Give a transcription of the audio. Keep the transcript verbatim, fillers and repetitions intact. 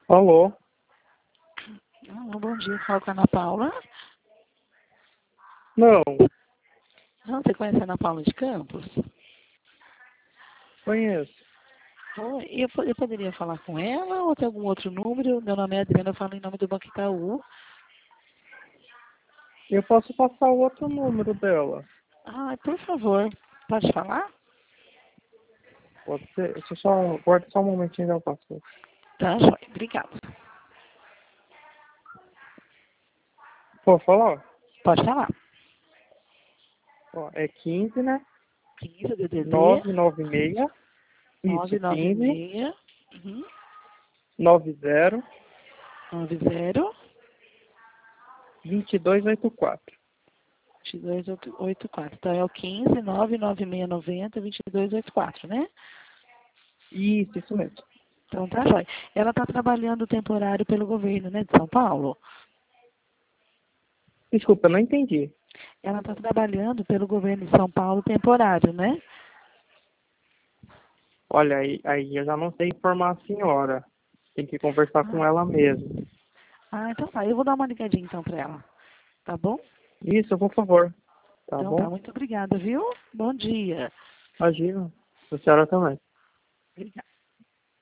Alô? Ah, bom dia, fala com a Ana Paula. Não, Não, você conhece a Ana Paula de Campos? conheço. Oi, eu, po- eu poderia falar com ela ou tem algum outro número? Meu nome é Adriana, eu falo em nome do Banco Itaú. Eu posso passar o outro número dela. Ah, por favor, pode falar? Pode ser? Deixa eu só... Guarda só um momentinho e eu passo. Tá, joia, obrigada. Pode falar? Pode falar. Ó, é quinze, né? quinze D D D nove nove seis. Isso, quinze, nove nove seis uhum, nove zero, nove zero vinte e dois oitenta e quatro. vinte e dois oitenta e quatro. Então é o quinze nove nove seis noventa vinte e dois oitenta e quatro, né? Isso, isso mesmo. Então tá joia. Ela está trabalhando temporário pelo governo, né, de São Paulo? Desculpa, eu não entendi. Ela está trabalhando pelo governo de São Paulo temporário, né? Olha, aí, aí eu já não sei informar a senhora. Tem que conversar com ela mesmo. Ah, então tá. Eu vou dar uma ligadinha então para ela. Tá bom? Isso, por favor. Tá Então tá. bom? Muito obrigada, viu? Bom dia. Imagina. A senhora também. Obrigada.